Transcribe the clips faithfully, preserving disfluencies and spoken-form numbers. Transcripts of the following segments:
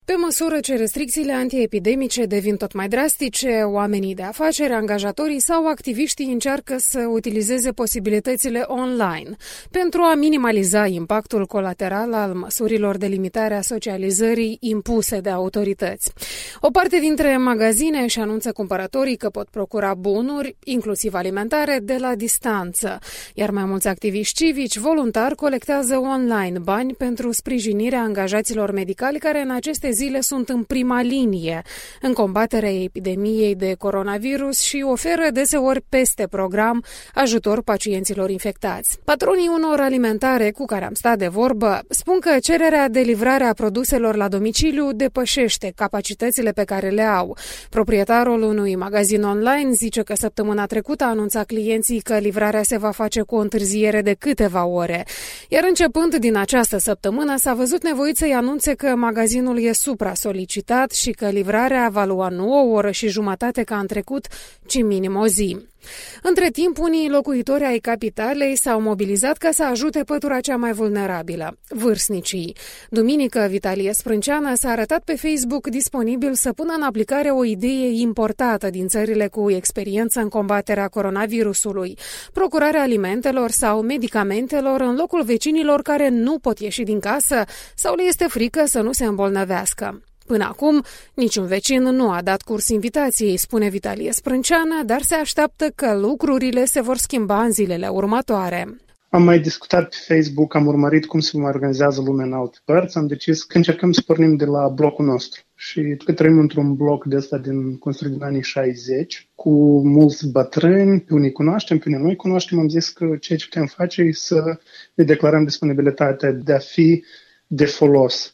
Pe măsură ce restricțiile antiepidemice devin tot mai drastice, oamenii de afaceri, angajatorii sau activiștii încearcă să utilizeze posibilitățile online pentru a minimaliza impactul colateral al măsurilor de limitare a socializării impuse de autorități. O parte dintre magazine își anunță cumpărătorii că pot procura bunuri, inclusiv alimentare, de la distanță, iar mai mulți activiști civici voluntari colectează online bani pentru sprijinirea angajaților medicali care în aceste zile sunt în prima linie în combaterea epidemiei de coronavirus și oferă deseori peste program ajutor pacienților infectați. Patronii unor alimentare cu care am stat de vorbă spun că cererea de livrare a produselor la domiciliu depășește capacitățile pe care le au. Proprietarul unui magazin online zice că săptămâna trecută a anunțat clienții că livrarea se va face cu o întârziere de câteva ore, iar începând din această săptămână s-a văzut nevoit să-i anunțe că magazinul e supra-solicitat și că livrarea va lua nu o oră și jumătate ca în trecut, ci minim o zi. Între timp, unii locuitori ai capitalei s-au mobilizat ca să ajute pătura cea mai vulnerabilă, vârstnicii. Duminică, Vitalie Sprânceană s-a arătat pe Facebook disponibil să pună în aplicare o idee importată din țările cu experiență în combaterea coronavirusului, procurarea alimentelor sau medicamentelor în locul vecinilor care nu pot ieși din casă sau le este frică să nu se îmbolnăvească. Până acum, niciun vecin nu a dat curs invitației, spune Vitalie Sprânceană, dar se așteaptă că lucrurile se vor schimba în zilele următoare. Am mai discutat pe Facebook, am urmărit cum se mai organizează lumea în alte părți, am decis că încercăm să pornim de la blocul nostru. Și că trăim într-un bloc de ăsta din construit din anii șaizeci, cu mulți bătrâni, pe unii cunoaștem, pe unii nu cunoaștem, am zis că ceea ce putem face e să ne declarăm disponibilitatea de a fi de folos.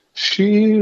Și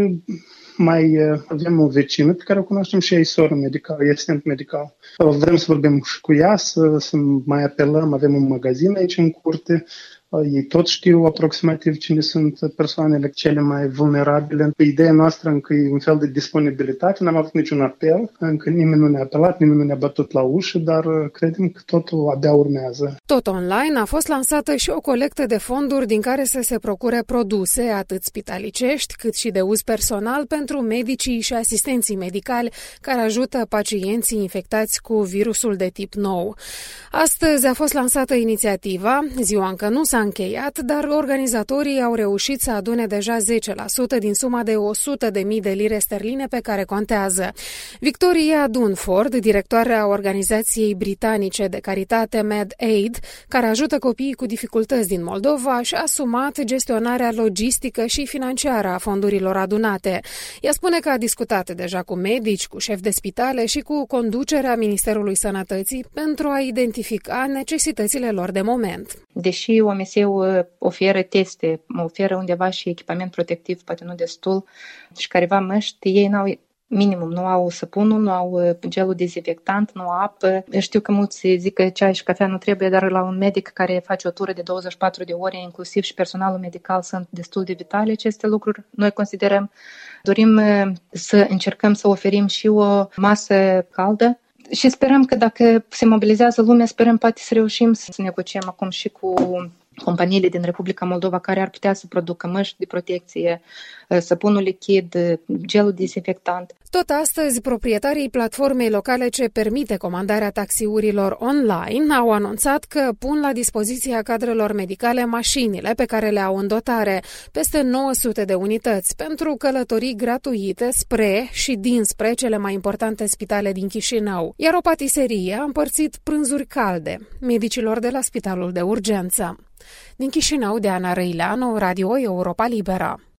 mai avem o vecină pe care o cunoaștem și ea e soră medicală, e asistent medical. Vrem să vorbim și cu ea, să, să mai apelăm, avem un magazin aici în curte, ei tot știu aproximativ cine sunt persoanele cele mai vulnerabile. Ideea noastră încă e un fel de disponibilitate, n-am avut niciun apel, încă nimeni nu ne-a apelat, nimeni nu ne-a bătut la ușă, dar credem că totul abia urmează. Tot online a fost lansată și o colectă de fonduri din care să se procure produse, atât spitalicești, cât și de uz personal pentru medicii și asistenții medicali care ajută pacienții infectați cu virusul de tip nou. Astăzi a fost lansată inițiativa, ziua încă nu s-a încheiat, dar organizatorii au reușit să adune deja zece la sută din suma de o sută de mii de lire sterline pe care contează. Victoria Dunford, directoarea organizației britanice de caritate MedAid, care ajută copiii cu dificultăți din Moldova, și-a asumat gestionarea logistică și financiară a fondurilor adunate. Ea spune că a discutat deja cu medici, cu șefi de spitale și cu conducerea Ministerului Sănătății pentru a identifica necesitățile lor de moment. Deși O M S-ul oferă teste, oferă undeva și echipament protectiv, poate nu destul, și careva măști, ei n-au minimum, nu au săpunul, nu au gelul dezinfectant, nu au apă. Știu că mulți zic că ceai și cafea nu trebuie, dar la un medic care face o tură de douăzeci și patru de ore, inclusiv și personalul medical, sunt destul de vitale aceste lucruri. Noi considerăm, dorim să încercăm să oferim și o masă caldă. Și sperăm că dacă se mobilizează lumea, sperăm poate să reușim să negociem acum și cu companiile din Republica Moldova care ar putea să producă măști de protecție, săpunul lichid, gelul dezinfectant. Tot astăzi, proprietarii platformei locale ce permite comandarea taxiurilor online au anunțat că pun la dispoziția cadrelor medicale mașinile pe care le au în dotare, peste nouă sute de unități, pentru călătorii gratuite spre și dinspre cele mai importante spitale din Chișinău. Iar o patiserie a împărțit prânzuri calde medicilor de la Spitalul de Urgență. Din Chișinău, Diana Răileanu, Radio Europa Liberă.